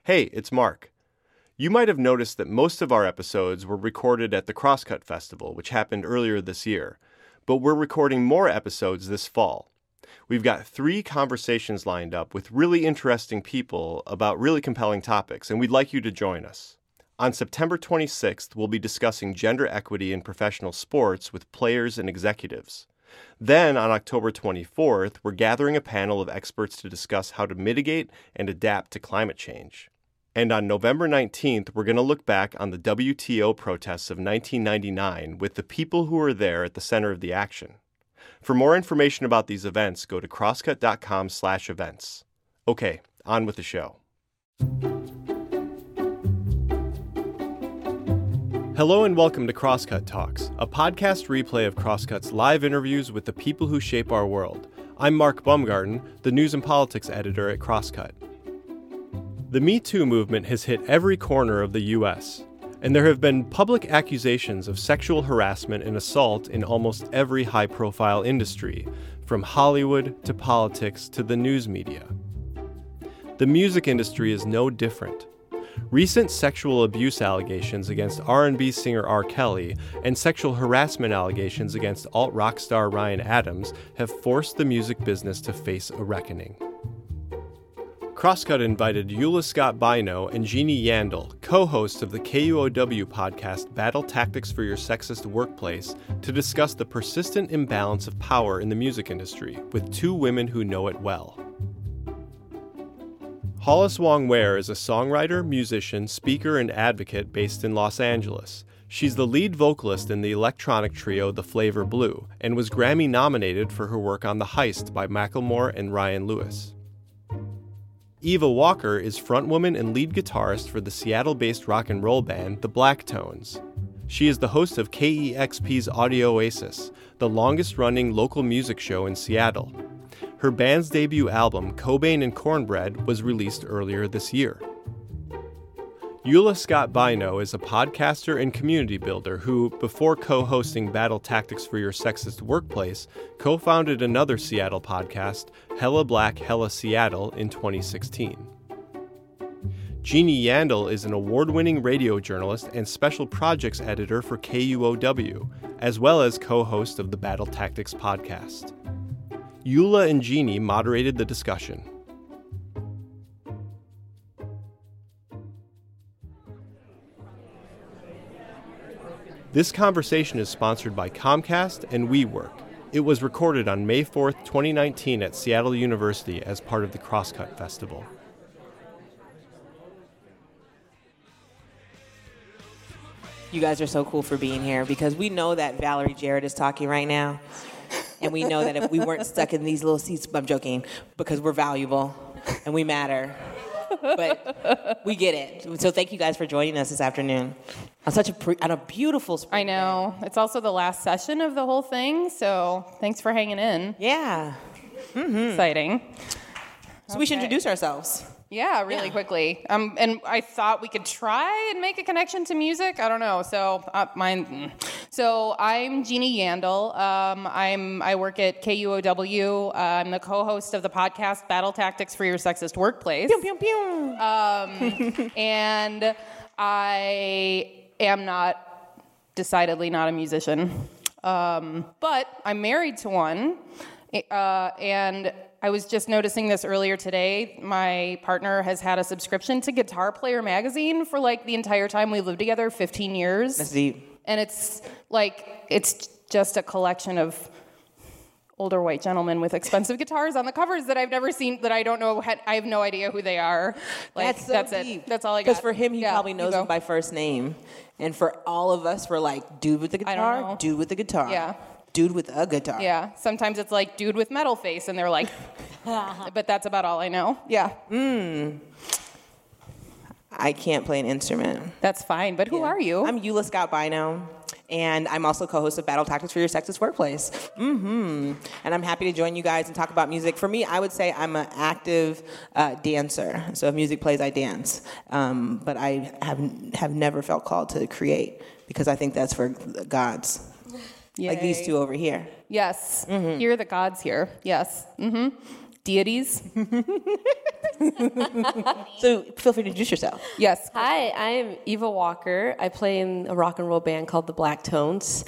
Hey, it's Mark. You might have noticed that most of our episodes were recorded at the Crosscut Festival, which happened earlier this year, but we're recording more episodes this fall. We've got 3 conversations lined up with really interesting people about really compelling topics, and we'd like you to join us. On September 26th, we'll be discussing gender equity in professional sports with players and executives. Then, on October 24th, we're gathering a panel of experts to discuss how to mitigate and adapt to climate change. And on November 19th, we're going to look back on the WTO protests of 1999 with the people who were there at the center of the action. For more information about these events, go to crosscut.com/events. Okay, on with the show. Hello and welcome to Crosscut Talks, a podcast replay of Crosscut's live interviews with the people who shape our world. I'm Mark Baumgarten, the news and politics editor at Crosscut. The Me Too movement has hit every corner of the U.S., and there have been public accusations of sexual harassment and assault in almost every high-profile industry, from Hollywood to politics to the news media. The music industry is no different. Recent sexual abuse allegations against R&B singer R. Kelly and sexual harassment allegations against alt-rock star Ryan Adams have forced the music business to face a reckoning. Crosscut invited Eula Scott Bino and Jeannie Yandel, co-hosts of the KUOW podcast Battle Tactics for Your Sexist Workplace, to discuss the persistent imbalance of power in the music industry with 2 women who know it well. Hollis Wong Ware is a songwriter, musician, speaker, and advocate based in Los Angeles. She's the lead vocalist in the electronic trio The Flavor Blue and was Grammy nominated for her work on The Heist by Macklemore and Ryan Lewis. Eva Walker is frontwoman and lead guitarist for the Seattle-based rock and roll band The Blacktones. She is the host of KEXP's Audio Oasis, the longest-running local music show in Seattle. Her band's debut album, Cobain and Cornbread, was released earlier this year. Eula Scott Bino is a podcaster and community builder who, before co-hosting Battle Tactics for Your Sexist Workplace, co-founded another Seattle podcast, Hella Black, Hella Seattle, in 2016. Jeannie Yandel is an award-winning radio journalist and special projects editor for KUOW, as well as co-host of the Battle Tactics podcast. Eula and Jeannie moderated the discussion. This conversation is sponsored by Comcast and WeWork. It was recorded on May 4th, 2019 at Seattle University as part of the Crosscut Festival. You guys are so cool for being here because we know that Valerie Jarrett is talking right now. And we know that if we weren't stuck in these little seats, I'm joking, because we're valuable and we matter. But we get it. So thank you guys for joining us this afternoon on such on a beautiful spring I know. day. It's also the last session of the whole thing, so thanks for hanging in. Yeah. Mm-hmm. Exciting. So we should introduce ourselves. Yeah, really quickly. And I thought we could try and make a connection to music. I don't know. So So I'm Jeannie Yandel. I work at KUOW. I'm the co-host of the podcast Battle Tactics for Your Sexist Workplace. Pew, pew, pew. And I am decidedly not a musician. But I'm married to one. And I was just noticing this earlier today. My partner has had a subscription to Guitar Player magazine for like the entire time we lived together, 15 years. That's deep. And it's just a collection of older white gentlemen with expensive guitars on the covers that I've never seen, that I don't know, I have no idea who they are. That's deep. It. That's all I got. Because for him, he probably knows them by first name. And for all of us, we're like, dude with the guitar, dude with the guitar. Yeah. Dude with a guitar. Yeah. Sometimes it's like dude with metal face, and they're like, but that's about all I know. Yeah. I can't play an instrument. That's fine. But who are you? I'm Eula Scott Bino, and I'm also co-host of Battle Tactics for Your Sexist Workplace. And I'm happy to join you guys and talk about music. For me, I would say I'm an active dancer. So if music plays, I dance. But I have never felt called to create because I think that's for the gods. Yay. Like these two over here. Yes. You're the gods here. Yes. Deities. So feel free to introduce yourself. Yes. Hi, I am Eva Walker. I play in a rock and roll band called the Black Tones.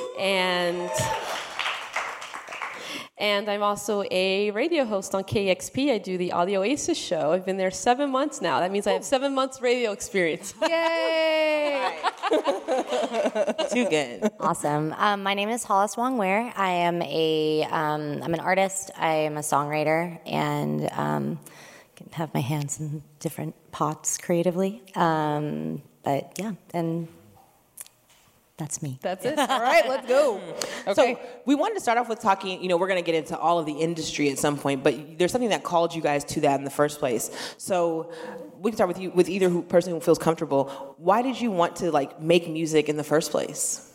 And I'm also a radio host on KXP. I do the Audio Oasis show. I've been there 7 months now. That means I have 7 months radio experience. Yay! Too good. Awesome. My name is Hollis Wong Ware. I am I'm an artist. I am a songwriter, and can have my hands in different pots creatively. But yeah, and that's me. That's it. All right, let's go. Okay. So we wanted to start off with talking, we're going to get into all of the industry at some point, but there's something that called you guys to that in the first place. So we can start with you, with either person who feels comfortable. Why did you want to make music in the first place?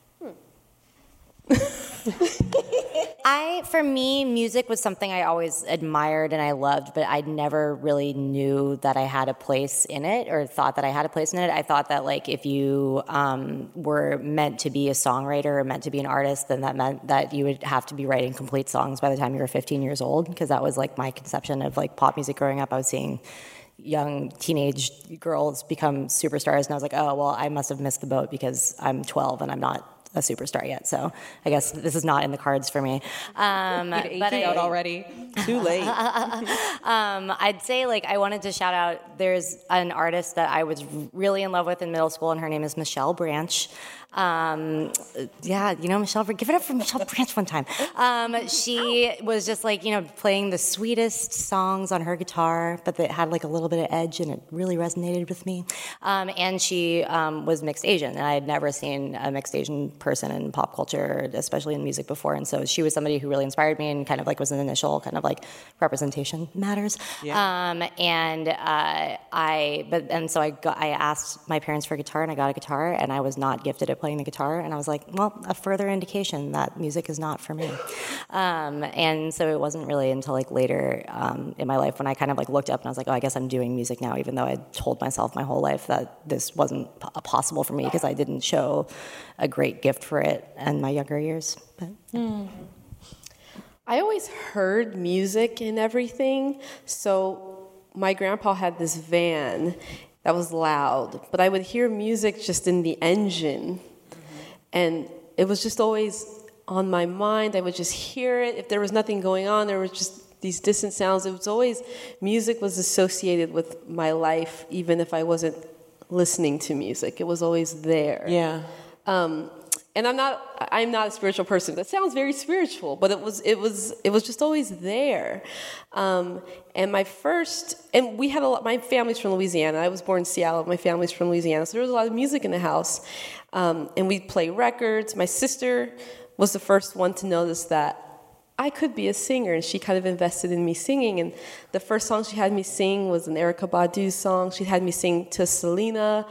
For me, music was something I always admired and I loved, but I never really knew that I had a place in it or thought that I had a place in it. I thought that if you were meant to be a songwriter or meant to be an artist, then that meant that you would have to be writing complete songs by the time you were 15 years old, because that was my conception of pop music growing up. I was seeing young teenage girls become superstars, and I was like, oh, well, I must have missed the boat because I'm 12 and I'm not a superstar yet, so I guess this is not in the cards for me. But out already. Too late. I'd say I wanted to shout out, there's an artist that I was really in love with in middle school, and her name is Michelle Branch. Michelle, give it up for Michelle Branch one time. She was just playing the sweetest songs on her guitar, but that had a little bit of edge, and it really resonated with me. And she was mixed Asian, and I had never seen a mixed Asian person in pop culture, especially in music before. And so she was somebody who really inspired me, and was an initial representation matters. Yeah. I asked my parents for a guitar, and I got a guitar, and I was not gifted at playing the guitar, and I was like, well, a further indication that music is not for me. And so it wasn't really until later in my life when I looked up and I was like, oh, I guess I'm doing music now, even though I told myself my whole life that this wasn't possible for me because I didn't show a great gift for it in my younger years. But I always heard music and everything, so my grandpa had this van that was loud, but I would hear music just in the engine. And it was just always on my mind. I would just hear it. If there was nothing going on, there was just these distant sounds. It was always, music was associated with my life, even if I wasn't listening to music. It was always there. Yeah. And I'm not a spiritual person. That sounds very spiritual, but it was just always there. And my family's from Louisiana. I was born in Seattle. My family's from Louisiana, so there was a lot of music in the house. And we'd play records. My sister was the first one to notice that I could be a singer, and she kind of invested in me singing. And the first song she had me sing was an Erykah Badu song. She had me sing to Selena.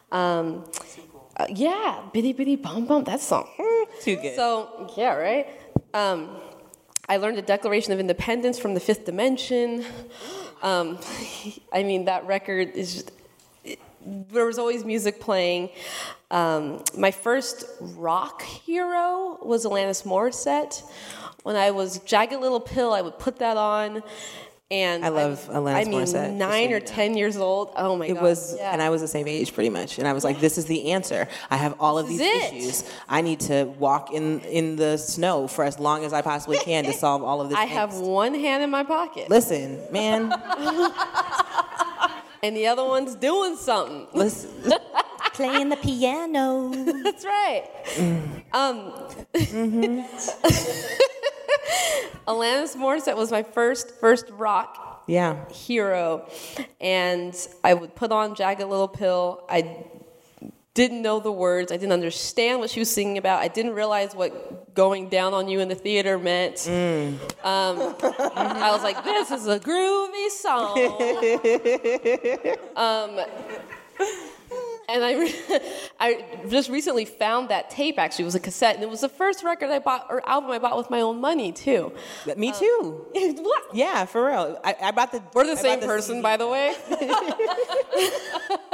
Bitty Bitty Bum Bum, that song. Too good. So, yeah, right? I learned the Declaration of Independence from the Fifth Dimension. That record is there was always music playing. My first rock hero was Alanis Morissette. When I was Jagged Little Pill, I would put that on. And I love Alanis Morissette. 9 or 10 years old. Oh my God. And I was the same age pretty much. And I was like, this is the answer. I have all of these issues. I need to walk in the snow for as long as I possibly can to solve all of this. I have one hand in my pocket. Listen, man. And the other one's doing something. Listen. Playing the piano. That's right. Alanis Morissette was my first rock hero. And I would put on Jagged Little Pill. I didn't know the words. I didn't understand what she was singing about. I didn't realize what going down on you in the theater meant. I was like, this is a groovy song. And I just recently found that tape, actually. It was a cassette, and it was the first record I bought, or album I bought with my own money, too. Me too. What? Yeah, for real. I bought the... We're the same person, CD. By the way.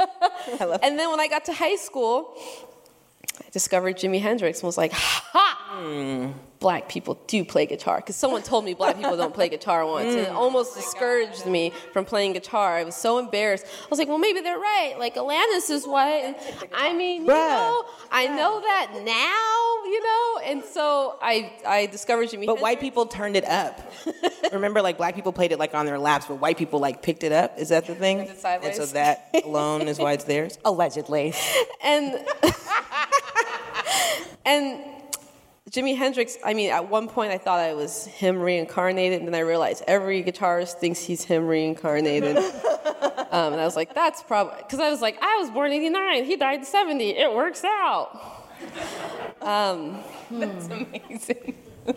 And then when I got to high school, I discovered Jimi Hendrix and was like, ha! black people do play guitar, because someone told me black people don't play guitar once, and it almost discouraged me from playing guitar. I was so embarrassed. I was like, well, maybe they're right. Like, Alanis is white. And, I mean, I know that now, and so I discovered Jimi Hendrix. But white people turned it up. Remember, like, black people played it, like, on their laps, but white people, like, picked it up. Is that the thing? Turned it sideways. And so that alone is why it's theirs? Allegedly. And and Jimi Hendrix, I mean, at one point I thought I was him reincarnated, and then I realized every guitarist thinks he's him reincarnated. And I was like, that's probably, because I was like, I was born in 89, he died in 70, it works out. That's amazing.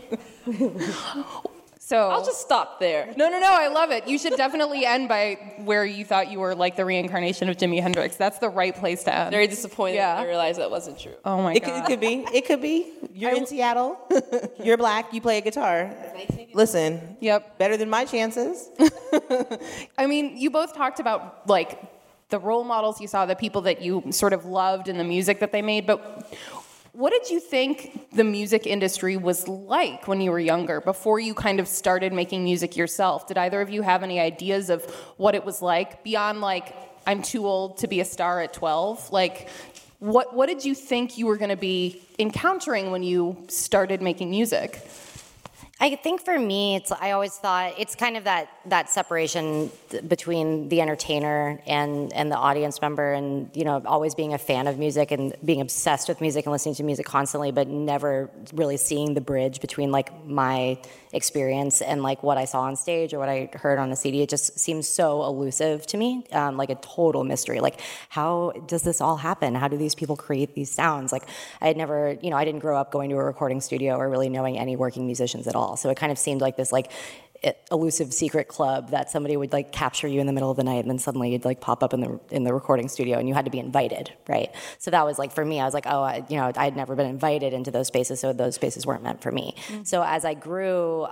So I'll just stop there. No, I love it. You should definitely end by where you thought you were like the reincarnation of Jimi Hendrix. That's the right place to end. Very disappointed. Yeah. I realized that wasn't true. Oh my It God. could be. It could be. You're in Seattle. You're black. You play a guitar. Listen. Yep. Better than my chances. I mean, you both talked about like the role models you saw, the people that you sort of loved and the music that they made, but what did you think the music industry was like when you were younger, before you kind of started making music yourself? Did either of you have any ideas of what it was like beyond like, I'm too old to be a star at 12? Like, what did you think you were going to be encountering when you started making music? I think for me, I always thought it's kind of that separation between the entertainer and the audience member, and always being a fan of music and being obsessed with music and listening to music constantly, but never really seeing the bridge between like my experience and like what I saw on stage or what I heard on a CD. It just seems so elusive to me, like a total mystery. Like, how does this all happen? How do these people create these sounds? Like, I had never, I didn't grow up going to a recording studio or really knowing any working musicians at all. So it kind of seemed like this like elusive secret club that somebody would like capture you in the middle of the night, and then suddenly you'd like pop up in the recording studio, and you had to be invited, right? So that was like, for me, I was like, I'd never been invited into those spaces, so those spaces weren't meant for me. Mm-hmm. So as I grew,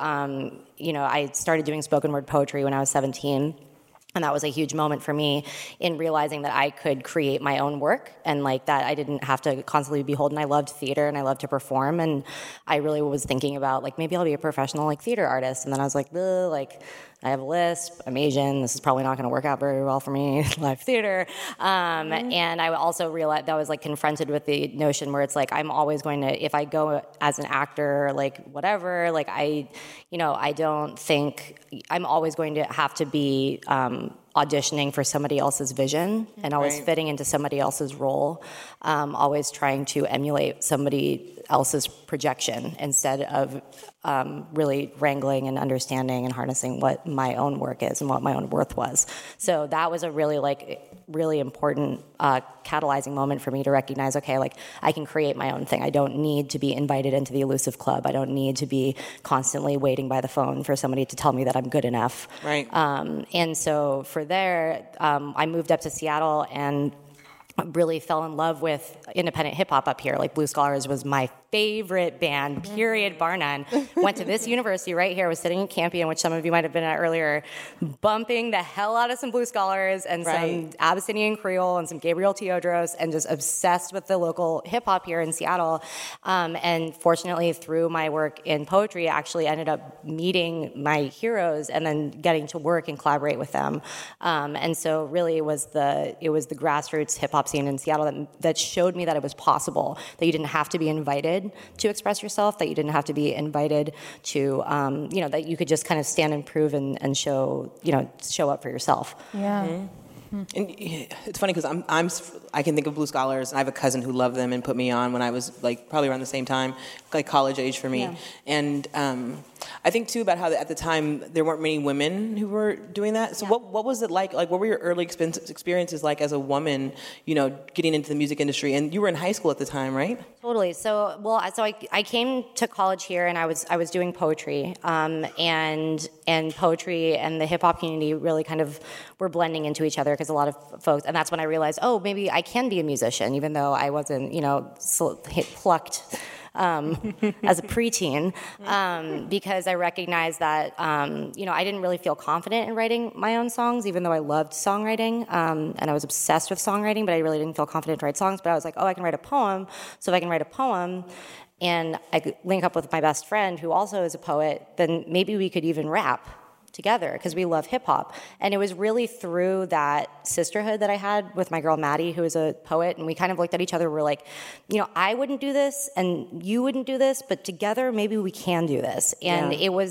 I started doing spoken word poetry when I was 17. And that was a huge moment for me in realizing that I could create my own work, and like that I didn't have to constantly be beholden. I loved theater and I loved to perform, and I really was thinking about like, maybe I'll be a professional like theater artist. And then I was like, I have a lisp, I'm Asian, this is probably not going to work out very well for me, live theater. And I also realized that I was like confronted with the notion where it's like, I'm always going to, if I go as an actor, like whatever, like I don't think, I'm always going to have to be auditioning for somebody else's vision and always fitting into somebody else's role, always trying to emulate somebody else's projection instead of really wrangling and understanding and harnessing what my own work is and what my own worth was. So that was a really important catalyzing moment for me to recognize, okay, like I can create my own thing. I don't need to be invited into the elusive club. I don't need to be constantly waiting by the phone for somebody to tell me that I'm good enough. Right. And so for there, I moved up to Seattle and really fell in love with independent hip hop up here. Like Blue Scholars was my favorite band, period, bar none. Went to this university right here, was sitting in Campion, which some of you might have been at earlier, bumping the hell out of some Blue Scholars and some Abyssinian Creole and some Gabriel Teodros, and just obsessed with the local hip hop here in Seattle. And fortunately, through my work in poetry, I actually ended up meeting my heroes and then getting to work and collaborate with them. And so really it was the grassroots hip hop scene in Seattle that showed me that it was possible, that you didn't have to be invited to express yourself, that you didn't have to be invited to, that you could just kind of stand and prove and show up for yourself. Yeah. Mm-hmm. And it's funny because I can think of Blue Scholars, and I have a cousin who loved them and put me on when I was like probably around the same time, like college age for me. Yeah. And I think too about how at the time there weren't many women who were doing that. So what was it like? Like, what were your early experiences like as a woman, getting into the music industry? And you were in high school at the time, right? Totally. So I came to college here, and I was doing poetry, and poetry and the hip hop community really kind of were blending into each other, because a lot of folks, and that's when I realized, oh, maybe I can be a musician, even though I wasn't, plucked as a preteen, because I recognized that, I didn't really feel confident in writing my own songs, even though I loved songwriting, and I was obsessed with songwriting, but I really didn't feel confident to write songs. But I was like, oh, I can write a poem. So if I can write a poem, and I could link up with my best friend who also is a poet, then maybe we could even rap together because we love hip hop. And it was really through that sisterhood that I had with my girl Maddie, who is a poet, and we kind of looked at each other. We're like, I wouldn't do this and you wouldn't do this, but together maybe we can do this. And it was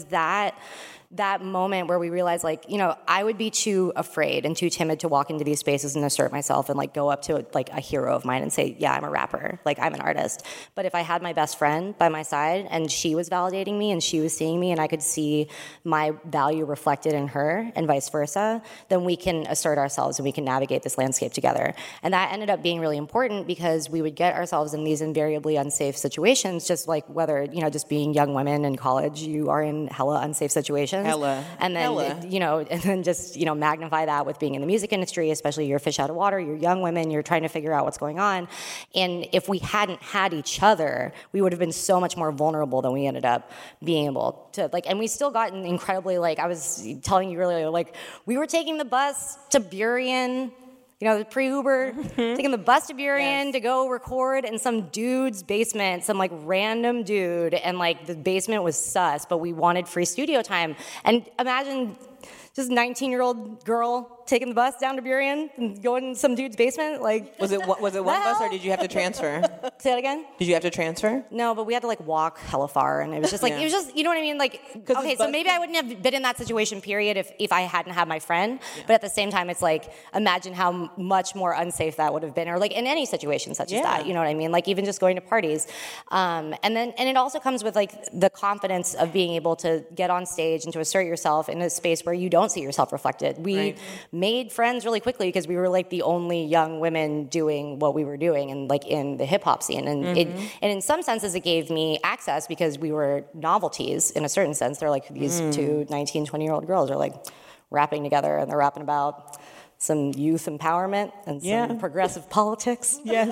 that moment where we realized, I would be too afraid and too timid to walk into these spaces and assert myself and go up to a hero of mine and say, yeah, I'm a rapper, I'm an artist. But if I had my best friend by my side and she was validating me and she was seeing me and I could see my value reflected in her and vice versa, then we can assert ourselves and we can navigate this landscape together. And that ended up being really important because we would get ourselves in these invariably unsafe situations, just whether, just being young women in college, you are in hella unsafe situations. Hella. And then just magnify that with being in the music industry, especially you're fish out of water, you're young women, you're trying to figure out what's going on. And if we hadn't had each other, we would have been so much more vulnerable than we ended up being able to, and we still got incredibly, I was telling you earlier, we were taking the bus to Burien, the pre-Uber, taking the bus to Burien to go record in some dude's basement, some random dude, and the basement was sus, but we wanted free studio time. And imagine just 19-year-old girl taking the bus down to Burien and going in some dude's basement. Was it one bus or did you have to transfer? Say that again? Did you have to transfer? No, but we had to walk hella far, and it was just it was just, you know what I mean? Okay, so maybe I wouldn't have been in that situation, period, if I hadn't had my friend. Yeah. But at the same time, it's imagine how much more unsafe that would have been, or in any situation such as that, you know what I mean? Even just going to parties. And it also comes with the confidence of being able to get on stage and to assert yourself in a space where you don't see yourself reflected. We made friends really quickly because we were the only young women doing what we were doing and in the hip hop scene. And and in some senses it gave me access because we were novelties in a certain sense. They're these two 19, 20-year-old girls are rapping together and they're rapping about some youth empowerment and some progressive politics. Yes.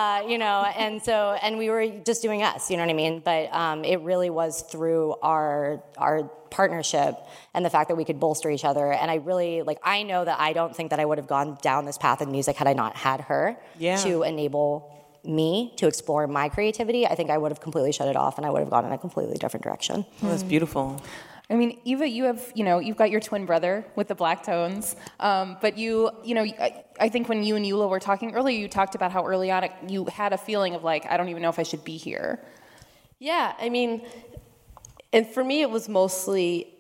And we were just doing us, you know what I mean? But it really was through our partnership and the fact that we could bolster each other. And I really, I know that I don't think that I would have gone down this path in music had I not had her to enable me to explore my creativity. I think I would have completely shut it off and I would have gone in a completely different direction. Oh, that's beautiful. I mean, Eva, you have, you've got your twin brother with the black tones, but I think when you and Eula were talking earlier, you talked about how early on you had a feeling of I don't even know if I should be here. Yeah, I mean, and for me it was mostly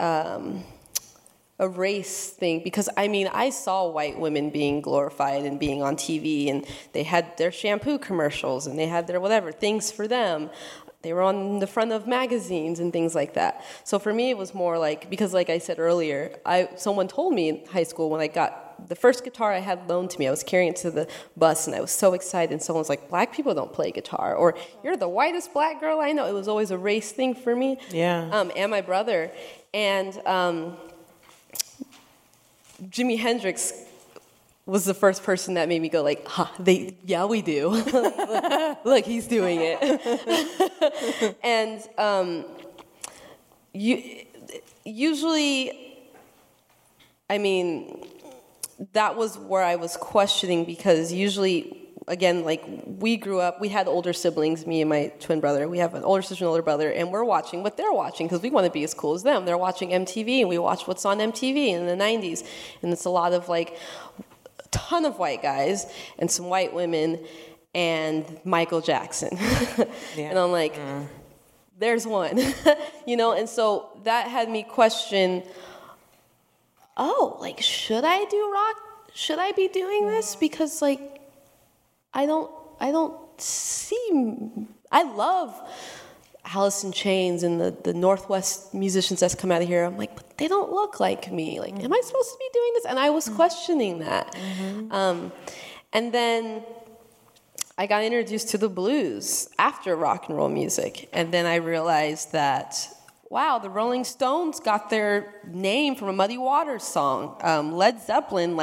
a race thing because, I saw white women being glorified and being on TV, and they had their shampoo commercials and they had their whatever, things for them. They were on the front of magazines and things like that. So for me, it was more because I said earlier, someone told me in high school when I got the first guitar I had loaned to me, I was carrying it to the bus and I was so excited. And someone's like, black people don't play guitar. Or you're the whitest black girl I know. It was always a race thing for me. Yeah. And my brother. And Jimi Hendrix was the first person that made me go we do. Look, he's doing it. And usually, that was where I was questioning because usually, again, we grew up, we had older siblings, me and my twin brother. We have an older sister and older brother, and we're watching what they're watching because we want to be as cool as them. They're watching MTV, and we watch what's on MTV in the 90s. And it's a lot of ton of white guys and some white women and Michael Jackson. And I'm there's one. And so that had me question, should I do rock? Should I be doing this? Because I don't see, I love Alice in Chains and the Northwest musicians that's come out of here. I'm but they don't look like me. Am I supposed to be doing this? And I was questioning that. And then I got introduced to the blues after rock and roll music. And then I realized that, wow, the Rolling Stones got their name from a Muddy Waters song. Led Zeppelin,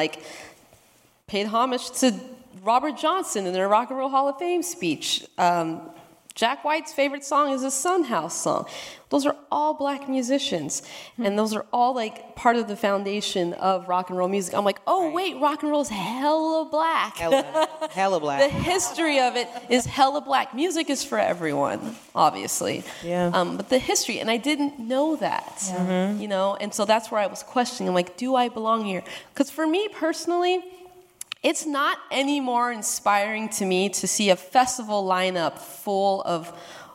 paid homage to Robert Johnson in their Rock and Roll Hall of Fame speech. Jack White's favorite song is a Son House song. Those are all black musicians. And those are all like part of the foundation of rock and roll music. I'm like, oh wait, rock and roll is hella black. Hella black. The history of it is hella black. Music is for everyone, obviously. Yeah. But the history, and I didn't know that, you know? And so that's where I was questioning. I'm like, do I belong here? Because for me personally, it's not any more inspiring to me to see a festival lineup full of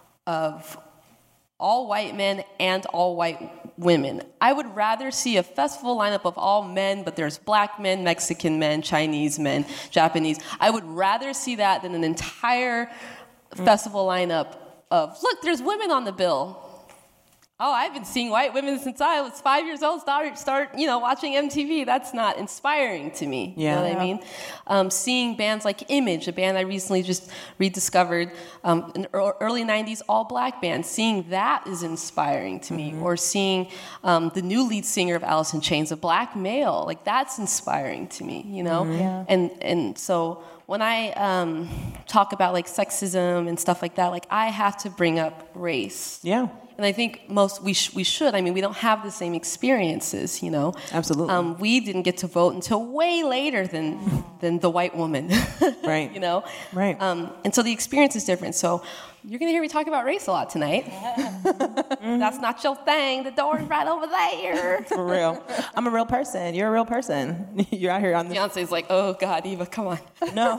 all white men and all white women. I would rather see a festival lineup of all men, but there's black men, Mexican men, Chinese men, Japanese. I would rather see that than an entire festival lineup of, look, there's women on the bill. Oh, I've been seeing white women since I was 5 years old, start watching MTV. That's not inspiring to me. You know what I mean? Seeing bands like Image, a band I recently just rediscovered, in early 90s, all black band, seeing that is inspiring to me. Or seeing the new lead singer of Alice in Chains, a black male, like that's inspiring to me, you know? And so when I talk about like sexism and stuff like that, like I have to bring up race. Yeah. And I think we should. I mean, we don't have the same experiences, you know. Absolutely. We didn't get to vote until way later than the white woman. Right. You know. Right. And so the experience is different. So you're gonna hear me talk about race a lot tonight. That's not your thing. The door's right over there. For real. I'm a real person. You're a real person. You're out here on this. Beyonce's like, oh God, Eva, come on. No.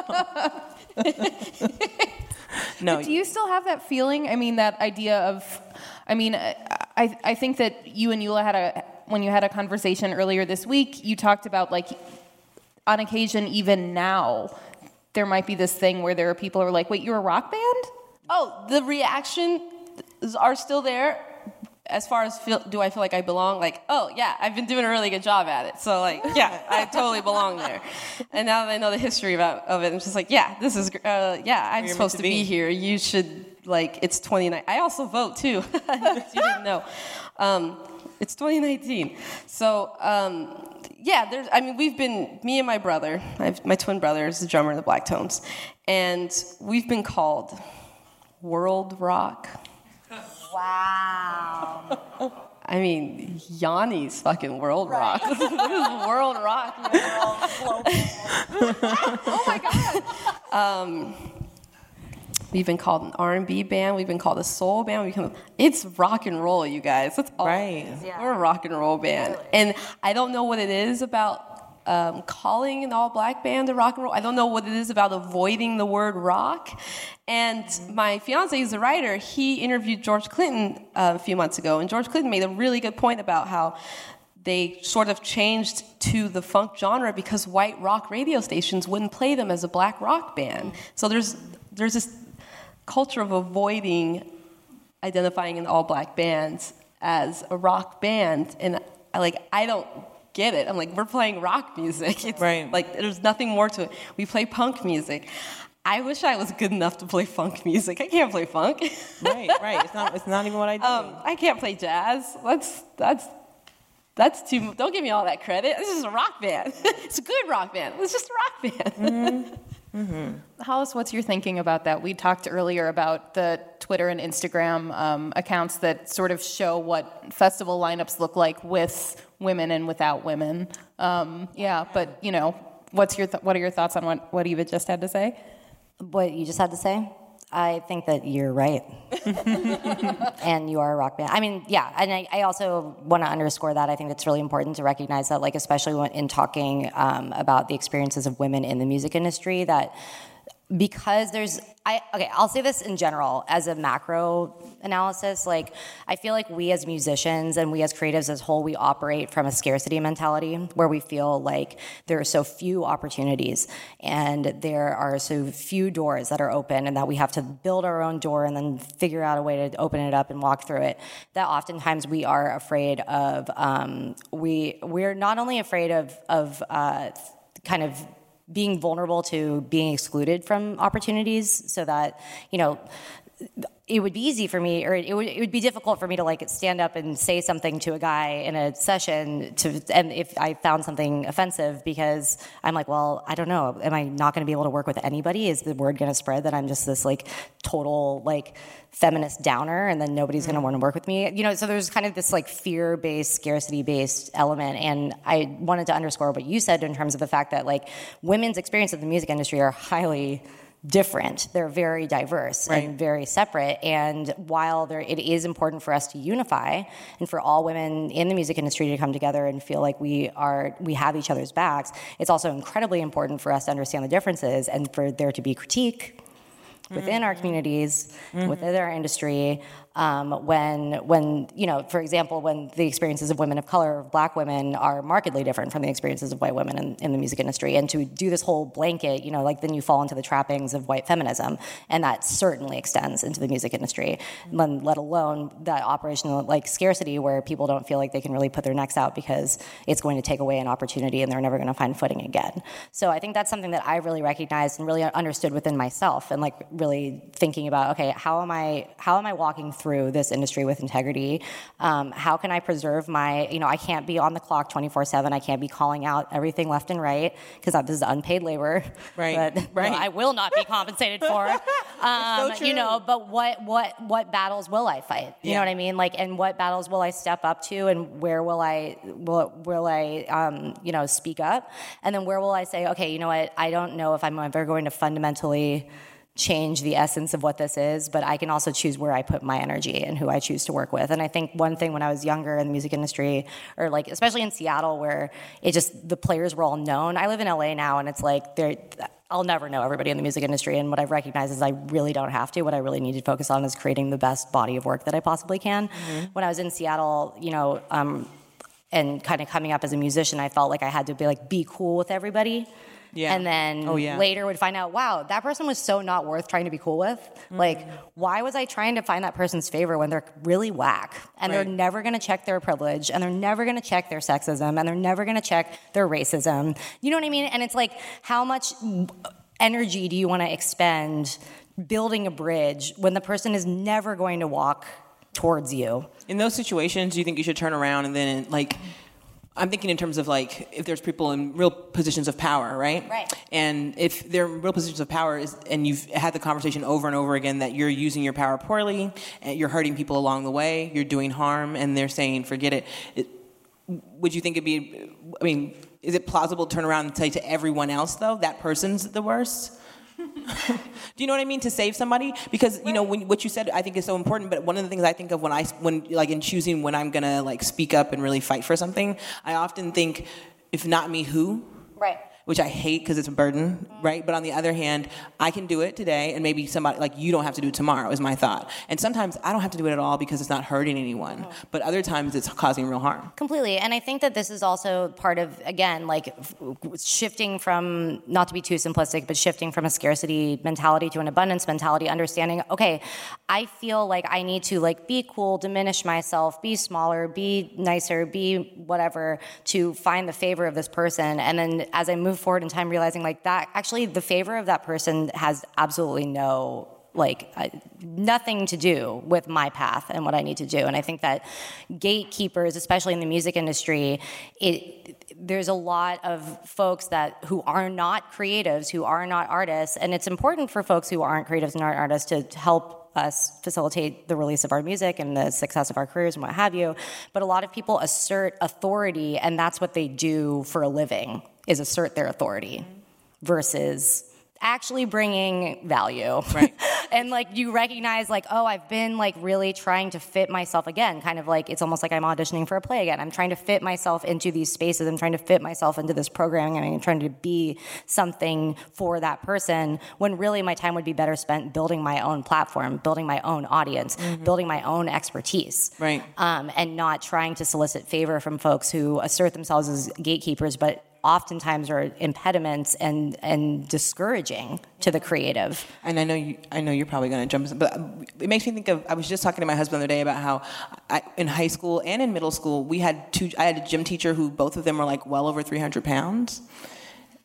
No. But do you still have that feeling? I mean, that idea of, I think that you and Eula when you had a conversation earlier this week, you talked about like, on occasion, even now, there might be this thing where there are people who are like, wait, you're a rock band? Oh, the reactions are still there. As far as do I feel like I belong? Like, oh yeah, I've been doing a really good job at it. So like, yeah, I totally belong there. And now that I know the history of it, I'm just like, yeah, this is, I'm supposed to be here. You should, like, it's 2019. I also vote too. You didn't know. It's 2019. So we've been, me and my brother, my twin brother is the drummer in the Black Tones, and we've been called world rock. Wow. I mean, Yanni's fucking world rock. This is world rock. Oh my God. We've been called an R&B band. We've been called a soul band. It's rock and roll, you guys. That's all. Right. Yeah. We're a rock and roll band. Really? And I don't know what it is about calling an all-black band a rock and roll. I don't know what it is about avoiding the word rock. And my fiance is a writer. He interviewed George Clinton a few months ago, and George Clinton made a really good point about how they sort of changed to the funk genre because white rock radio stations wouldn't play them as a black rock band. So there's this culture of avoiding identifying an all-black band as a rock band, and I don't get it. I'm like, we're playing rock music. It's right. Like, there's nothing more to it. We play punk music. I wish I was good enough to play funk music. I can't play funk. Right. It's not even what I do. I can't play jazz. That's too. Don't give me all that credit. This is a rock band. It's a good rock band. It's just a rock band. Mm-hmm. Mm-hmm. Hollis, what's your thinking about that? We talked earlier about the Twitter and Instagram accounts that sort of show what festival lineups look like with women and without women. But what are your thoughts on what Eva just had to say? What you just had to say? I think that you're right. And you are a rock band. I mean, yeah, and I also want to underscore that. I think it's really important to recognize that, like, especially when in talking about the experiences of women in the music industry, that because I'll say this in general as a macro analysis. Like, I feel like we as musicians and we as creatives as whole, we operate from a scarcity mentality where we feel like there are so few opportunities and there are so few doors that are open, and that we have to build our own door and then figure out a way to open it up and walk through it. That oftentimes we are afraid of. We're not only afraid of kind of being vulnerable to being excluded from opportunities, so that, it would be easy for me, or it would be difficult for me to like stand up and say something to a guy in a session and if I found something offensive, because I'm like, well, I don't know, am I not going to be able to work with anybody? Is the word going to spread that I'm just this like total like feminist downer, and then nobody's going to want to work with me? You know, so there's kind of this like fear-based, scarcity-based element, and I wanted to underscore what you said in terms of the fact that like women's experience of the music industry are highly different. They're very diverse and very separate. And while it is important for us to unify and for all women in the music industry to come together and feel like we have each other's backs, it's also incredibly important for us to understand the differences and for there to be critique within our communities, within our industry, when you know, for example, when the experiences of women of color, of black women, are markedly different from the experiences of white women in the music industry. And to do this whole blanket, you know, like then you fall into the trappings of white feminism, and that certainly extends into the music industry, let alone that operational like scarcity where people don't feel like they can really put their necks out because it's going to take away an opportunity and they're never going to find footing again. So I think that's something that I really recognized and really understood within myself, and like really thinking about, okay, how am I walking through this industry with integrity? How can I preserve my, you know, I can't be on the clock 24/7. I can't be calling out everything left and right because this is unpaid labor. Right. But, right. I will not be compensated for. So true. You know, but what battles will I fight? You know what I mean? Like, and what battles will I step up to, and where will I you know, speak up? And then where will I say, okay, you know what? I don't know if I'm ever going to fundamentally change the essence of what this is, but I can also choose where I put my energy and who I choose to work with. And I think one thing when I was younger in the music industry, or like especially in Seattle, where the players were all known. I live in LA now, and it's like I'll never know everybody in the music industry, and what I've recognized is I really don't have to. What I really need to focus on is creating the best body of work that I possibly can. When I was in Seattle, you know, and kind of coming up as a musician, I felt like I had to be cool with everybody. Yeah. And then later would find out, wow, that person was so not worth trying to be cool with. Like, why was I trying to find that person's favor when they're really whack? And they're never going to check their privilege, and they're never going to check their sexism, and they're never going to check their racism. You know what I mean? And it's like, how much energy do you want to expend building a bridge when the person is never going to walk towards you? In those situations, do you think you should turn around and then, like, I'm thinking in terms of like if there's people in real positions of power, right? Right. And if they're in real positions of power, and you've had the conversation over and over again that you're using your power poorly, and you're hurting people along the way, you're doing harm, and they're saying, forget it. Would you think it'd be, I mean, is it plausible to turn around and say to everyone else, though, that person's the worst? Do you know what I mean? To save somebody? Because, you know, what you said I think is so important, but one of the things I think of when like in choosing when I'm gonna like speak up and really fight for something, I often think, if not me, who? Right. Which I hate because it's a burden, right? But on the other hand, I can do it today, and maybe somebody, like, you don't have to do it tomorrow, is my thought. And sometimes I don't have to do it at all because it's not hurting anyone. But other times it's causing real harm. Completely. And I think that this is also part of, again, like shifting from, not to be too simplistic, but shifting from a scarcity mentality to an abundance mentality, understanding, okay, I feel like I need to like be cool, diminish myself, be smaller, be nicer, be whatever, to find the favor of this person. And then as I move forward in time, realizing like that actually the favor of that person has absolutely nothing to do with my path and what I need to do. And I think that gatekeepers, especially in the music industry, there's a lot of folks who are not creatives, who are not artists, and it's important for folks who aren't creatives and aren't artists to help us facilitate the release of our music and the success of our careers and what have you. But a lot of people assert authority, and that's what they do for a living, is assert their authority versus actually bringing value. Right. And like you recognize like, oh, I've been like really trying to fit myself again, kind of like it's almost like I'm auditioning for a play again. I'm trying to fit myself into these spaces. I'm trying to fit myself into this programming. I'm trying to be something for that person when really my time would be better spent building my own platform, building my own audience, building my own expertise. Right. And not trying to solicit favor from folks who assert themselves as gatekeepers, but oftentimes are impediments and discouraging to the creative. And I know you're probably going to jump in, but it makes me think of, I was just talking to my husband the other day about how in high school and in middle school, I had a gym teacher who both of them were like well over 300 pounds.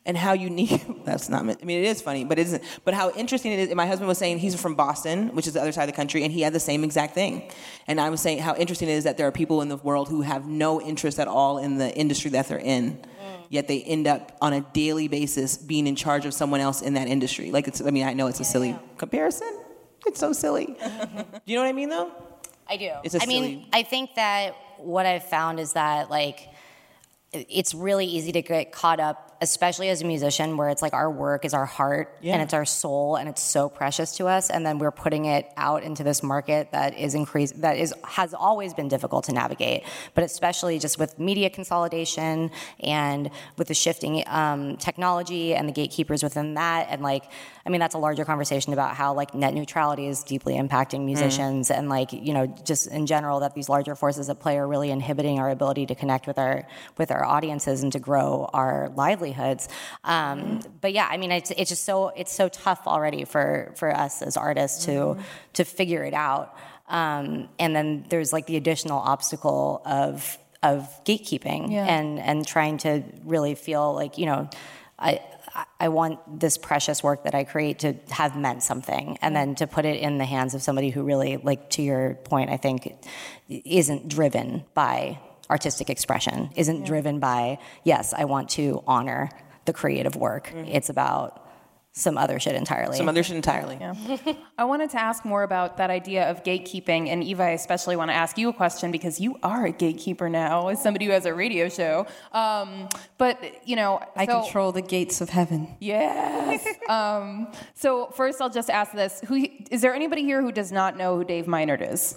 and how unique. That's not. I mean, it is funny, but it isn't. But how interesting it is. And my husband was saying he's from Boston, which is the other side of the country, and he had the same exact thing. And I was saying how interesting it is that there are people in the world who have no interest at all in the industry that they're in, yet they end up on a daily basis being in charge of someone else in that industry. Like it's. I mean, I know it's a silly comparison. It's so silly. Do you know what I mean, though? I do. I mean, I think that what I've found is that, like, it's really easy to get caught up, especially as a musician, where it's like our work is our heart and it's our soul and it's so precious to us, and then we're putting it out into this market that has always been difficult to navigate, but especially just with media consolidation and with the shifting technology and the gatekeepers within that, and like, I mean, that's a larger conversation about how like net neutrality is deeply impacting musicians and like, you know, just in general that these larger forces at play are really inhibiting our ability to connect with our audiences and to grow our livelihoods. But yeah, I mean, it's just so tough already for us as artists to figure it out. And then there's like the additional obstacle of gatekeeping and trying to really feel like, you know, I want this precious work that I create to have meant something, and then to put it in the hands of somebody who really, like to your point, I think, isn't driven by artistic expression, isn't driven by, yes, I want to honor the creative work. It's about some other shit entirely. Yeah. I wanted to ask more about that idea of gatekeeping, and Eva, I especially want to ask you a question because you are a gatekeeper now as somebody who has a radio show. But, you know... I control the gates of heaven. Yes. So first I'll just ask this. Is there anybody here who does not know who Dave Meinert is?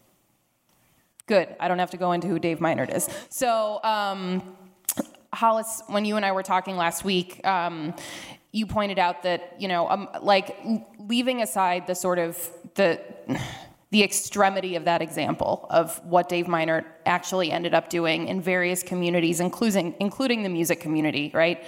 Good. I don't have to go into who Dave Meinert is. So, Hollis, when you and I were talking last week, you pointed out that, you know, like leaving aside the sort of the extremity of that example of what Dave Meinert actually ended up doing in various communities, including the music community, right?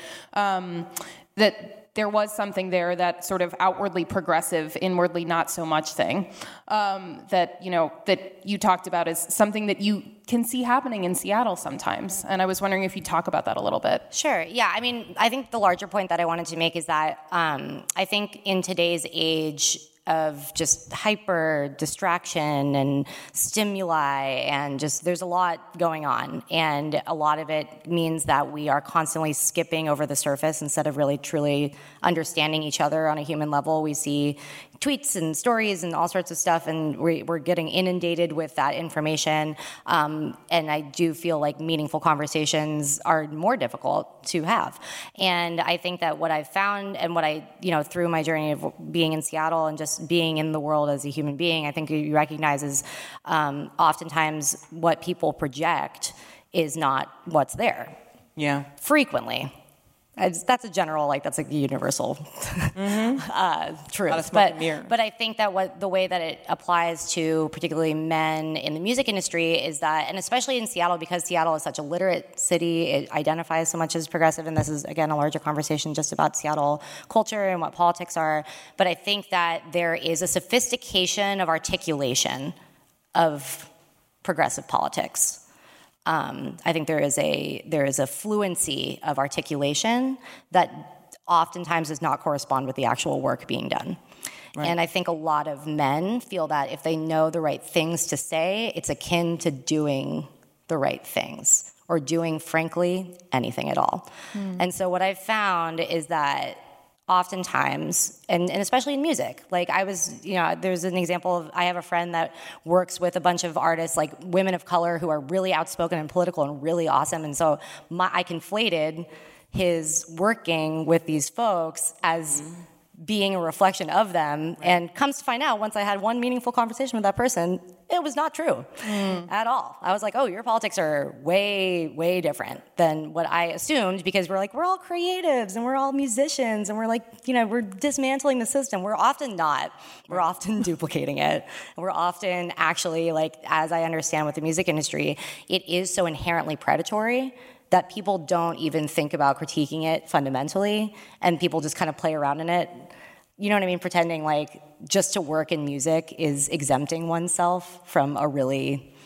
That there was something there, that sort of outwardly progressive, inwardly not so much thing, that you talked about as something that you can see happening in Seattle sometimes. And I was wondering if you'd talk about that a little bit. Sure. Yeah. I mean, I think the larger point that I wanted to make is that I think in today's age of just hyper distraction and stimuli, and just there's a lot going on, and a lot of it means that we are constantly skipping over the surface instead of really truly understanding each other on a human level. We see tweets and stories and all sorts of stuff, and we're getting inundated with that information, and I do feel like meaningful conversations are more difficult to have. And I think that what I've found, and what I, through my journey of being in Seattle and just being in the world as a human being, I think you recognize is oftentimes what people project is not what's there. Yeah. Frequently. That's a general, that's like a universal truth. But I think that the way that it applies to particularly men in the music industry is that, and especially in Seattle, because Seattle is such a literate city, it identifies so much as progressive, and this is, again, a larger conversation just about Seattle culture and what politics are. But I think that there is a sophistication of articulation of progressive politics. I think there is a fluency of articulation that oftentimes does not correspond with the actual work being done. Right. And I think a lot of men feel that if they know the right things to say, it's akin to doing the right things, or doing, frankly, anything at all. And so what I've found is that oftentimes, and especially in music, there's an example of, I have a friend that works with a bunch of artists, like women of color, who are really outspoken and political and really awesome. And so I conflated his working with these folks as being a reflection of them, and comes to find out, once I had one meaningful conversation with that person, it was not true at all. I was like, oh, your politics are way, way different than what I assumed, because we're all creatives and we're all musicians and we're dismantling the system. We're often not. We're often duplicating it. We're often actually, as I understand with the music industry, it is so inherently predatory that people don't even think about critiquing it fundamentally, and people just kind of play around in it. You know what I mean? Pretending just to work in music is exempting oneself from a really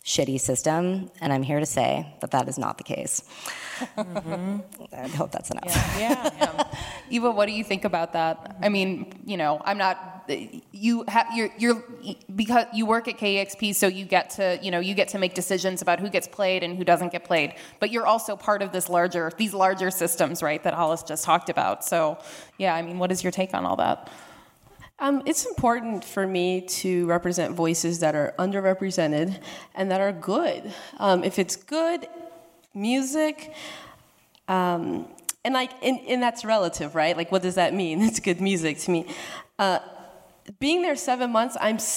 shitty system, and I'm here to say that that is not the case. Mm-hmm. I hope that's enough. Yeah. Eva, what do you think about that? I mean, I'm not. You're because you work at KEXP, so you get to make decisions about who gets played and who doesn't get played. But you're also part of these larger systems, right? That Hollis just talked about. So, yeah, I mean, what is your take on all that? It's important for me to represent voices that are underrepresented and that are good. If it's good music, and that's relative, right? Like, what does that mean? It's good music to me. Being there 7 months,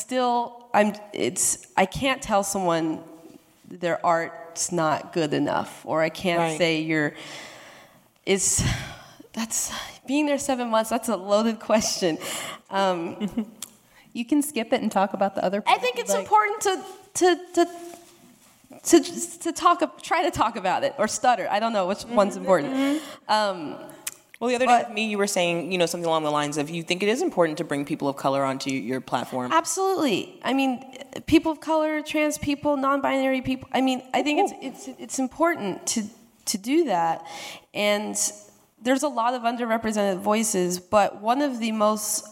I can't tell someone their art's not good enough, or I can't say that's being there 7 months. That's a loaded question. You can skip it and talk about the other. I think it's important to try to talk about it or stutter. I don't know which one's important. Well, the other day with me, you were saying, something along the lines of you think it is important to bring people of color onto your platform. Absolutely. I mean, people of color, trans people, non-binary people. I mean, I think it's important to do that. And there's a lot of underrepresented voices, but one of the most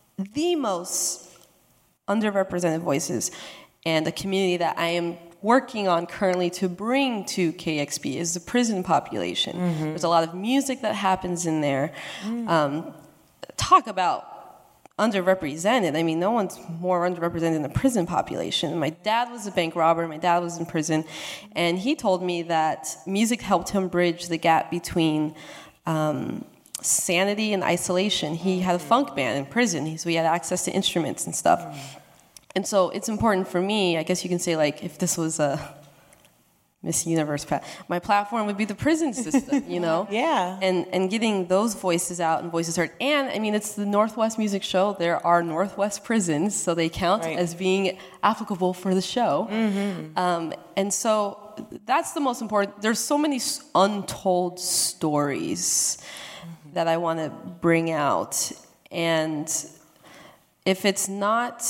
underrepresented voices and a community that I am working on currently to bring to KEXP is the prison population. Mm-hmm. There's a lot of music that happens in there. Talk about underrepresented. I mean, no one's more underrepresented than the prison population. My dad was a bank robber. My dad was in prison. And he told me that music helped him bridge the gap between sanity and isolation. He had a funk band in prison, so he had access to instruments and stuff. And so it's important for me, I guess you can say, like, if this was a Miss Universe, my platform would be the prison system, Yeah. And getting those voices out and voices heard. And, I mean, it's the Northwest Music Show. There are Northwest prisons, so they count as being applicable for the show. Mm-hmm. And so that's the most important. There's so many untold stories that I want to bring out. And if it's not...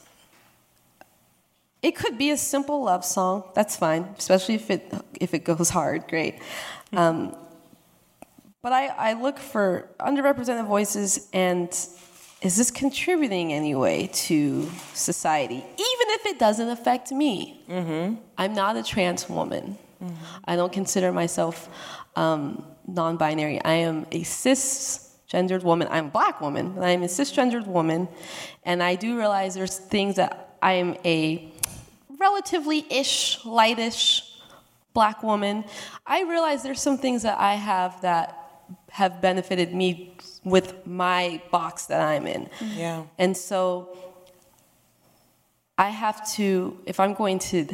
It could be a simple love song. That's fine, especially if it goes hard. Great. But I look for underrepresented voices, and is this contributing in any way to society, even if it doesn't affect me? Mm-hmm. I'm not a trans woman. Mm-hmm. I don't consider myself non-binary. I am a cisgendered woman. I'm a black woman, but I am a cisgendered woman, and I do realize there's things that I am a relatively-ish, lightish black woman. I realize there's some things that I have that have benefited me with my box that I'm in. Yeah. And so I have to, if I'm going to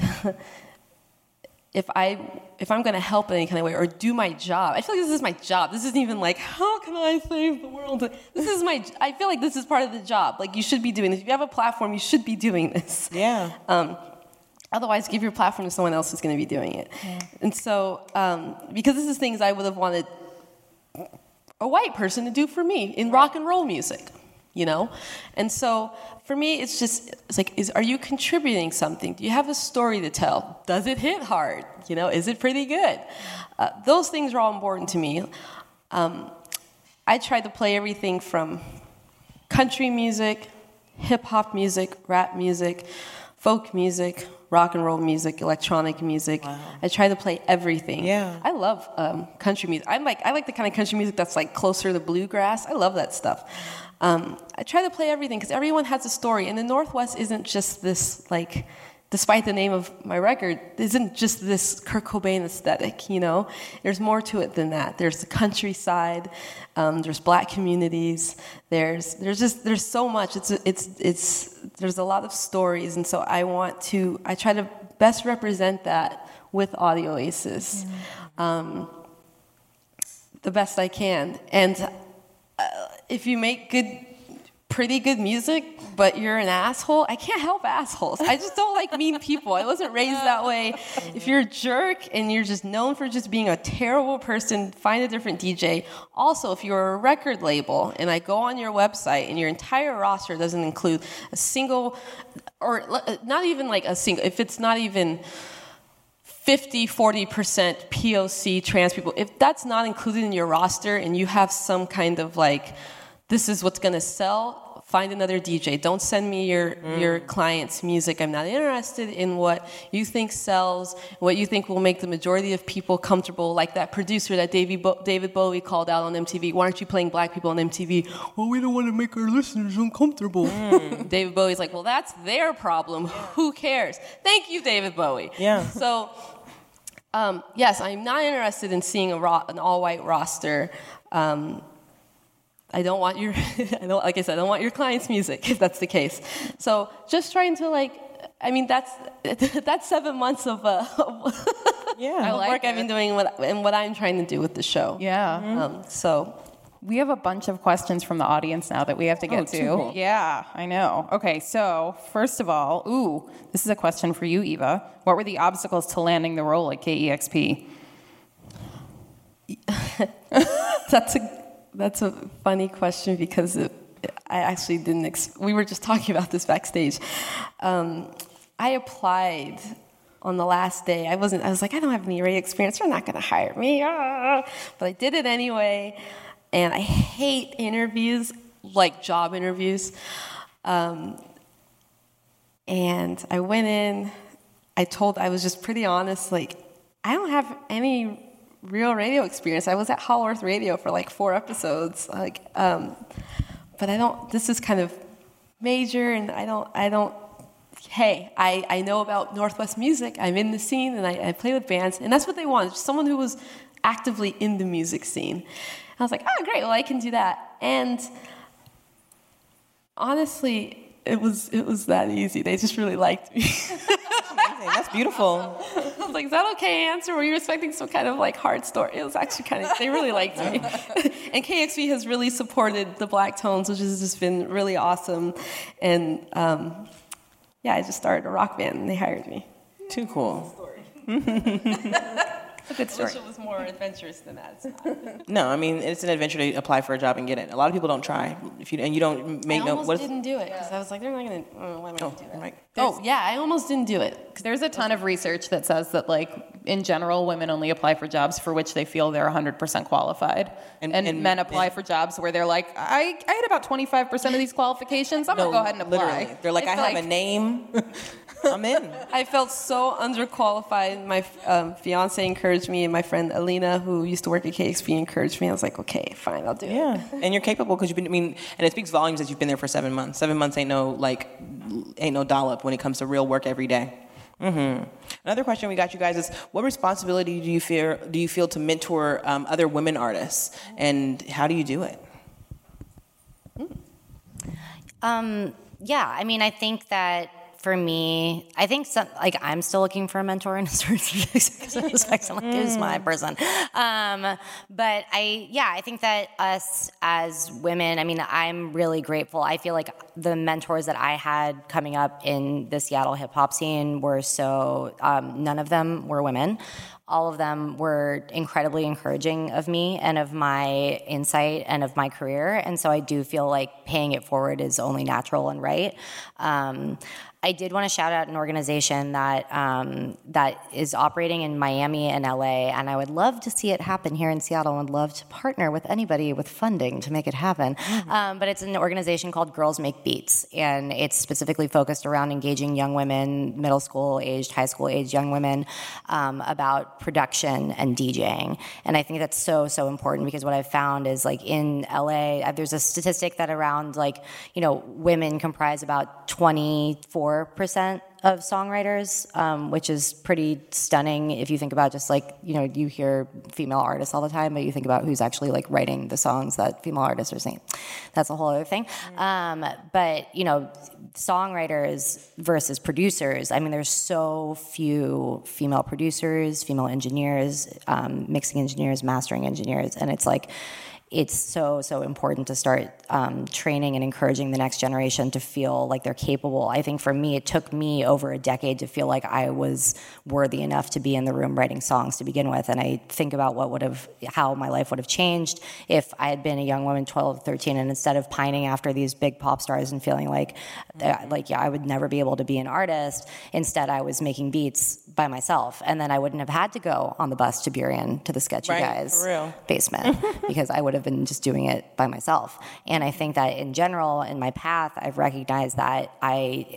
help in any kind of way or do my job, I feel like this is my job. This isn't even like, how can I save the world? I feel like this is part of the job. Like, you should be doing this. If you have a platform, you should be doing this. Yeah. Otherwise, give your platform to someone else who's going to be doing it. Yeah. And so, because this is things I would have wanted a white person to do for me in rock and roll music, And so, for me, it's like, are you contributing something? Do you have a story to tell? Does it hit hard? Is it pretty good? Those things are all important to me. I try to play everything from country music, hip-hop music, rap music, folk music, rock and roll music, electronic music. Wow. I try to play everything. Yeah. I love country music. I like the kind of country music that's like closer to bluegrass. I love that stuff. I try to play everything because everyone has a story. And the Northwest isn't just this, like, despite the name of my record, isn't just this Kurt Cobain aesthetic, There's more to it than that. There's the countryside. There's black communities. There's so much. There's a lot of stories, and so I try to best represent that with Audio Oasis, the best I can. And if you make good pretty good music, but you're an asshole, I can't help assholes. I just don't like mean people. I wasn't raised that way. If you're a jerk and you're just known for just being a terrible person, find a different DJ. Also, if you're a record label and I go on your website and your entire roster doesn't include a single, or not even like a single, if it's not even 50-40% POC trans people, if that's not included in your roster and you have some kind of like, this is what's going to sell, find another DJ. Don't send me your client's music. I'm not interested in what you think sells, what you think will make the majority of people comfortable, like that producer that David Bowie called out on MTV. Why aren't you playing black people on MTV? Well, we don't want to make our listeners uncomfortable. David Bowie's like, well, that's their problem. Who cares? Thank you, David Bowie. Yeah. So, yes, I'm not interested in seeing an all-white roster. I don't want your, like I said, I don't want your client's music if that's the case. So just trying to that's 7 months of work I've been doing and what I'm trying to do with the show. Yeah. So we have a bunch of questions from the audience now that we have to get to. Cool. Yeah, I know. Okay, so first of all, this is a question for you, Eva. What were the obstacles to landing the role at KEXP? That's a funny question because I actually didn't. We were just talking about this backstage. I applied on the last day. I was like, I don't have any radio experience. They're not going to hire me. But I did it anyway. And I hate interviews, like job interviews. And I went in. I was just pretty honest. Like, I don't have any real radio experience. I was at Hollow Earth Radio for like 4 episodes. But I don't. This is kind of major, and I don't. Hey, I know about Northwest music. I'm in the scene, and I play with bands, and that's what they want. Just someone who was actively in the music scene. And I was like, oh, great. Well, I can do that. And honestly, it was that easy. They just really liked me. That's beautiful. I was like, is that okay answer? Were you expecting some kind of like hard story? It was actually they really liked me. And KEXP has really supported the Black Tones, which has just been really awesome. And I just started a rock band and they hired me. Too cool. A good story. I wish it was more adventurous than that. It's not. No, I mean, it's an adventure to apply for a job and get it. A lot of people don't try. You don't make I almost didn't do it because I was like, they're not going to. Why am I going to do that? Right. I almost didn't do it. There's a ton of research that says that, like, in general, women only apply for jobs for which they feel they're 100% qualified. And men apply for jobs where they're like, I had about 25% of these qualifications. I'm going to go ahead and apply. Literally. They're like, I have a name. I'm in. I felt so underqualified. My fiance encouraged me, and my friend Alina, who used to work at KEXP, encouraged me. I was like, okay, fine, I'll do it. Yeah, and you're capable because and it speaks volumes that you've been there for 7 months. 7 months ain't no dollop when it comes to real work every day. Mm-hmm. Another question we got you guys is, what responsibility do you feel to mentor other women artists, and how do you do it? I mean, I think that for me, I think I'm still looking for a mentor in a certain respect. I'm like, who's my person? But I think that us as women, I mean, I'm really grateful. I feel like the mentors that I had coming up in the Seattle hip hop scene were none of them were women. All of them were incredibly encouraging of me and of my insight and of my career. And so I do feel like paying it forward is only natural and right. I did want to shout out an organization that is operating in Miami and LA, and I would love to see it happen here in Seattle and would love to partner with anybody with funding to make it happen. But it's an organization called Girls Make Beats, and it's specifically focused around engaging young women, middle school-aged, high school-aged young women, about production and DJing. And I think that's so, so important because what I've found is, like, in LA, there's a statistic that around, women comprise about 24% of songwriters, which is pretty stunning if you think about just you hear female artists all the time, but you think about who's actually writing the songs that female artists are singing. That's a whole other thing. But songwriters versus producers, I mean, there's so few female producers, female engineers, mixing engineers, mastering engineers, and it's like, it's so important to start training and encouraging the next generation to feel like they're capable. I think for me, it took me over a decade to feel like I was worthy enough to be in the room writing songs to begin with. And I think about how my life would have changed if I had been a young woman, 12, 13, and instead of pining after these big pop stars and feeling like I would never be able to be an artist, instead I was making beats by myself. And then I wouldn't have had to go on the bus to Burien to the Sketchy Guys basement because I would have been just doing it by myself. And I think that in general, in my path, I've recognized that I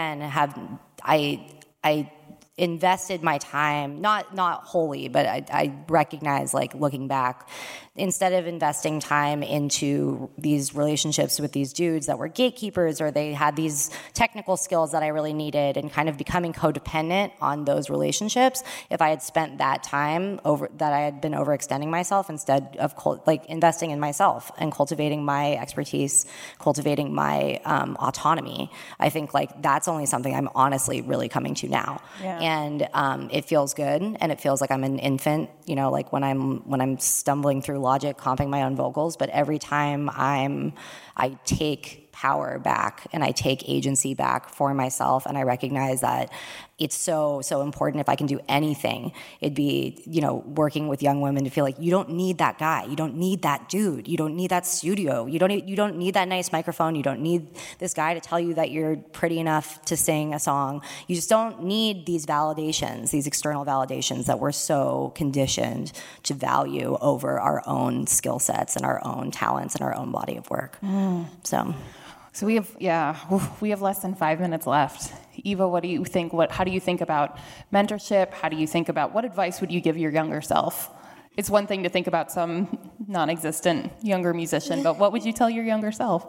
invested my time, not wholly, but I recognize, like, looking back, instead of investing time into these relationships with these dudes that were gatekeepers or they had these technical skills that I really needed and kind of becoming codependent on those relationships, if I had spent that time that I had been overextending myself instead of investing in myself and cultivating my expertise, cultivating my autonomy, I think that's only something I'm honestly really coming to now. Yeah. And it feels good, and it feels like I'm an infant, like when I'm stumbling through Logic, comping my own vocals, but every time I take power back and I take agency back for myself, and I recognize that it's so important. If I can do anything, it'd be, working with young women to feel like you don't need that guy, you don't need that dude, you don't need that studio, you don't need that nice microphone, you don't need this guy to tell you that you're pretty enough to sing a song. You just don't need these validations, these external validations that we're so conditioned to value over our own skill sets and our own talents and our own body of work. So we have less than 5 minutes left. Eva, what do you think? How do you think about mentorship? How do you think about, what advice would you give your younger self? It's one thing to think about some non-existent younger musician, but what would you tell your younger self?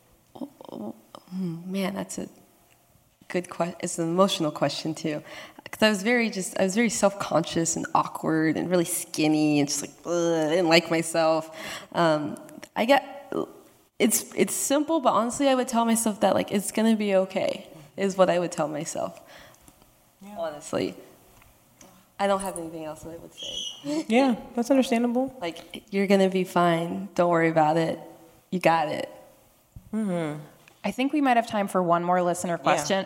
Man, that's a good question. It's an emotional question too, because I was very self-conscious and awkward and really skinny and just I didn't like myself. It's simple, but honestly, I would tell myself that it's gonna be okay, is what I would tell myself. Yeah. Honestly, I don't have anything else that I would say. Yeah, that's understandable. You're gonna be fine. Don't worry about it. You got it. Mm-hmm. I think we might have time for one more listener question,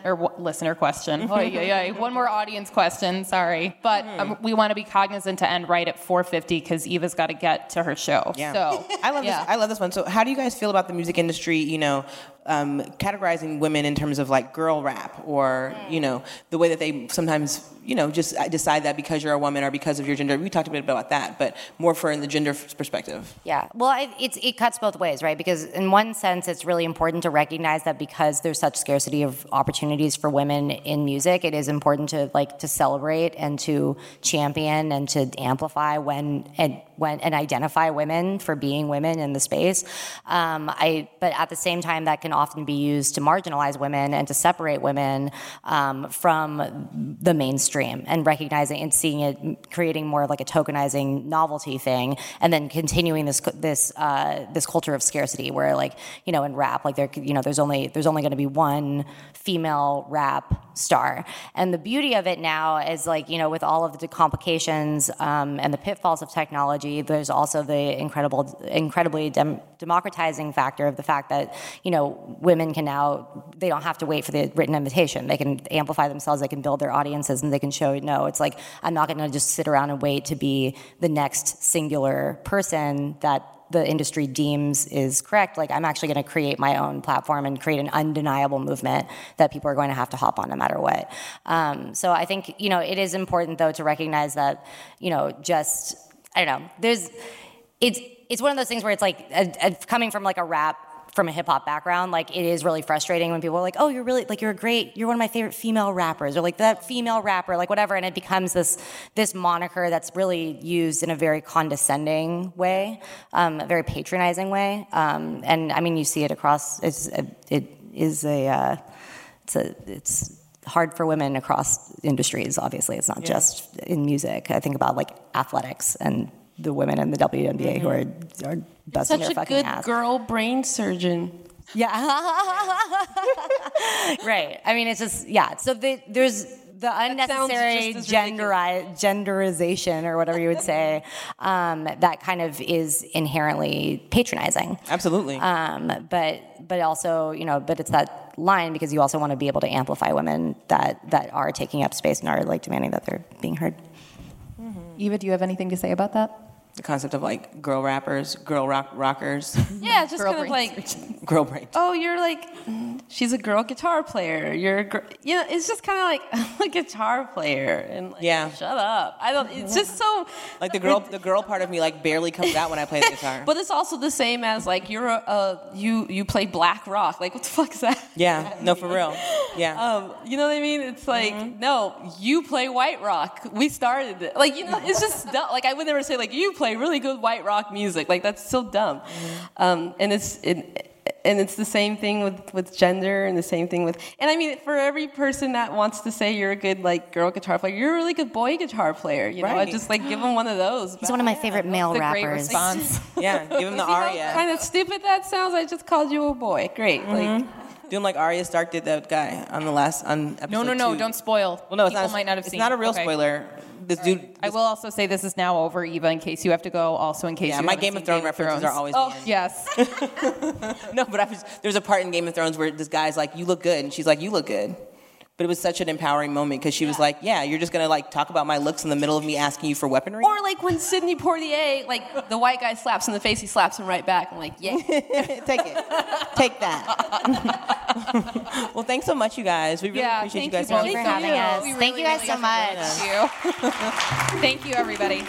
one more audience question, sorry. But we want to be cognizant to end right at 4:50 because Eva's got to get to her show. Yeah. So I love this one. So how do you guys feel about the music industry, categorizing women in terms of girl rap or, the way that they sometimes, just decide that because you're a woman or because of your gender? We talked a bit about that, but more in the gender perspective. Yeah, well, it cuts both ways, right? Because in one sense, it's really important to recognize that because there's such scarcity of opportunities for women in music, it is important to celebrate and to champion and to amplify and identify women for being women in the space. But at the same time, that can often be used to marginalize women and to separate women from the mainstream, and recognizing and seeing it, creating more of a tokenizing novelty thing, and then continuing this culture of scarcity where in rap there's only going to be one female rap star. And the beauty of it now is with all of the complications and the pitfalls of technology, there's also the incredibly democratizing factor of the fact that women can now, they don't have to wait for the written invitation. They can amplify themselves, they can build their audiences, and they can show, I'm not going to just sit around and wait to be the next singular person that the industry deems is correct. I'm actually going to create my own platform and create an undeniable movement that people are going to have to hop on no matter what. So I think, it is important though to recognize that, I don't know, it's one of those things where it's coming from from a hip hop background, it is really frustrating when people are like, oh, you're really, you're one of my favorite female rappers, or that female rapper, whatever, and it becomes this moniker that's really used in a very condescending way, a very patronizing way, and I mean, you see it across. It's hard for women across industries. Obviously, it's not just in music. I think about athletics and the women in the WNBA who are busting their fucking ass. Such a good girl brain surgeon. Yeah. Right. I mean, it's just, yeah. So there's the unnecessary genderization or whatever you would say, that kind of is inherently patronizing. Absolutely. But also, but it's that line because you also want to be able to amplify women that are taking up space and are like demanding that they're being heard. Mm-hmm. Eva, do you have anything to say about that? The concept of like girl rappers, girl rockers. Yeah, just Girl kind of like, girl brain. oh, you're like, she's a girl guitar player. You're a girl, it's just kind of like a guitar player, and like, shut up. It's just so like the girl part of me like barely comes out when I play the guitar. But it's also the same as like you play black rock. Like what the fuck is that? Yeah, no, for real. Yeah. You know what I mean? It's like no, you play white rock. We started it. Like it's just dumb. Like I would never say like you play really good white rock music. Like that's so dumb. And it's the same thing with gender, and the same thing with, and I mean, for every person that wants to say you're a good like girl guitar player, you're a really good boy guitar player. You know, I just like give him one of those. He's one of my favorite male rappers. Great response. Yeah, give him the aria. Kind of stupid that sounds. I just called you a boy. Great. Like. Do him like Arya Stark did that guy on episode 2. No, don't spoil. Well, no, it's People not. might not have seen. It's not a real spoiler. This dude. I will also say this is now over, Eva, in case you have to go. Also, in case you my haven't Game seen of Thrones references are always. Oh yes. No, but there's a part in Game of Thrones where this guy's like, "You look good," and she's like, "You look good." But it was such an empowering moment because she was like, "Yeah, you're just gonna like talk about my looks in the middle of me asking you for weaponry." Or like when Sidney Poitier, like the white guy slaps in the face, he slaps him right back. I'm like, yeah, take that. Well, thanks so much, you guys. We really appreciate you guys for having us. Thank you guys so much. Thank you, everybody.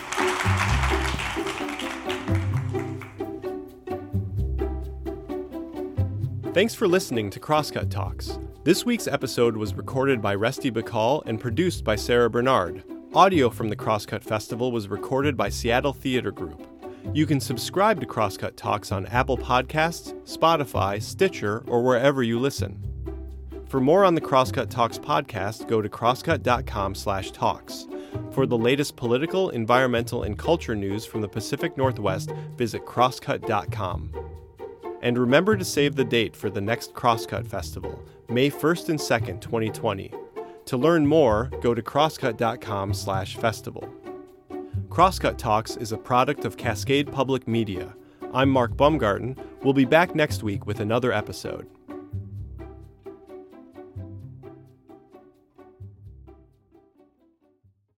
Thanks for listening to Crosscut Talks. This week's episode was recorded by Resty Bacall and produced by Sarah Bernard. Audio from the Crosscut Festival was recorded by Seattle Theater Group. You can subscribe to Crosscut Talks on Apple Podcasts, Spotify, Stitcher, or wherever you listen. For more on the Crosscut Talks podcast, go to crosscut.com/talks. For the latest political, environmental, and culture news from the Pacific Northwest, visit crosscut.com. And remember to save the date for the next Crosscut Festival, May 1st and 2nd, 2020. To learn more, go to crosscut.com/festival. Crosscut Talks is a product of Cascade Public Media. I'm Mark Baumgarten. We'll be back next week with another episode.